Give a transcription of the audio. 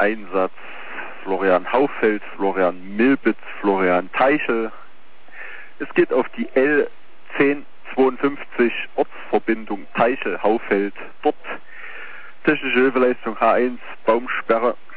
Einsatz Florian Haufeld, Florian Milbitz, Florian Teichel. Es geht auf die L1052 Ortsverbindung Teichel-Haufeld. Dort technische Hilfeleistung H1, Baumsperre.